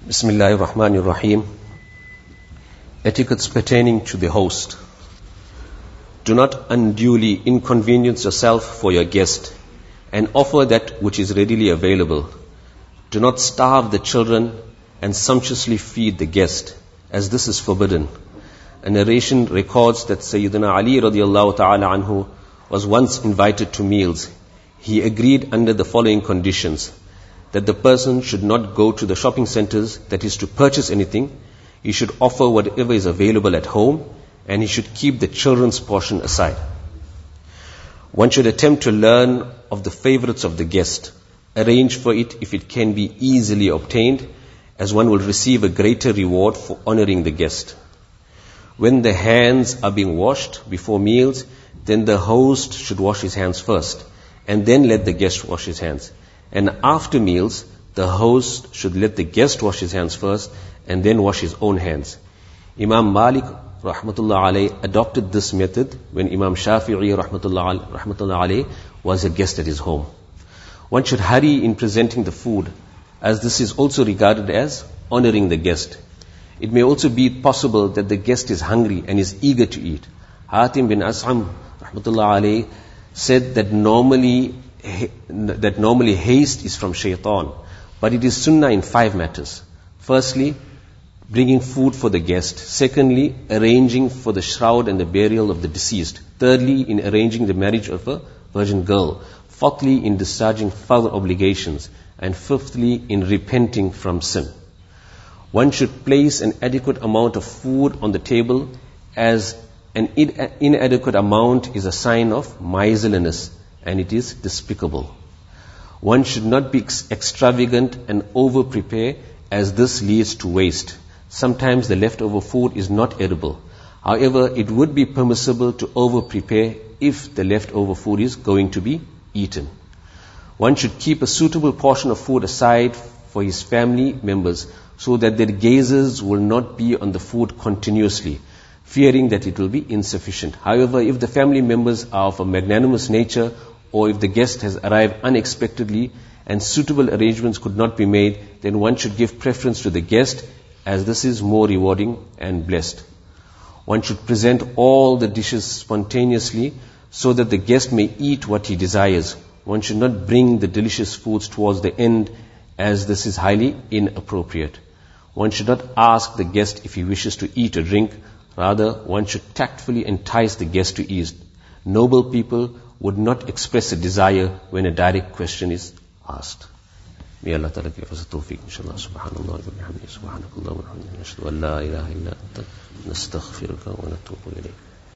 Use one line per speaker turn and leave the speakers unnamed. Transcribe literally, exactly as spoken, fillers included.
Bismillahir Rahmanir Rahim. Etiquettes pertaining to the host. Do not unduly inconvenience yourself for your guest and offer that which is readily available. Do not starve the children and sumptuously feed the guest, as this is forbidden. A narration records that Sayyidina Ali radiallahu ta'ala anhu was once invited to meals. He agreed under the following conditions: that the person should not go to the shopping centers, that is to purchase anything. He should offer whatever is available at home, and he should keep the children's portion aside. One should attempt to learn of the favorites of the guest, arrange for it if it can be easily obtained, as one will receive a greater reward for honoring the guest. When the hands are being washed before meals, then the host should wash his hands first, and then let the guest wash his hands. And after meals, the host should let the guest wash his hands first and then wash his own hands. Imam Malik rahmatullah alayh adopted this method when Imam Shafi'i rahmatullah alayh was a guest at his home. One should hurry in presenting the food, as this is also regarded as honoring the guest. It may also be possible that the guest is hungry and is eager to eat. Hatim bin As'am rahmatullah alayh said that normally that normally haste is from shaitan, but it is sunnah in five matters. Firstly, bringing food for the guest. Secondly, arranging for the shroud and the burial of the deceased. Thirdly, in arranging the marriage of a virgin girl. Fourthly, in discharging further obligations. And fifthly, in repenting from sin. One should place an adequate amount of food on the table, as an inadequate amount is a sign of miserliness, and it is despicable. One should not be extravagant and over-prepare, as this leads to waste. Sometimes the leftover food is not edible. However, it would be permissible to over-prepare if the leftover food is going to be eaten. One should keep a suitable portion of food aside for his family members, so that their gazes will not be on the food continuously, fearing that it will be insufficient. However, if the family members are of a magnanimous nature, or if the guest has arrived unexpectedly and suitable arrangements could not be made, then one should give preference to the guest, as this is more rewarding and blessed. One should present all the dishes spontaneously, so that the guest may eat what he desires. One should not bring the delicious foods towards the end, as this is highly inappropriate. One should not ask the guest if he wishes to eat or drink. Rather, one should tactfully entice the guest to eat. Noble people would not express a desire when a direct question is asked. May Allah Ta'ala give us a tawfiq, inshallah. Subhanallah wa bihamdihi, subhanakallah wa bihamdihi, nashhadu an la ilaha illa anta, nastaghfiruka wa natubu ilayk.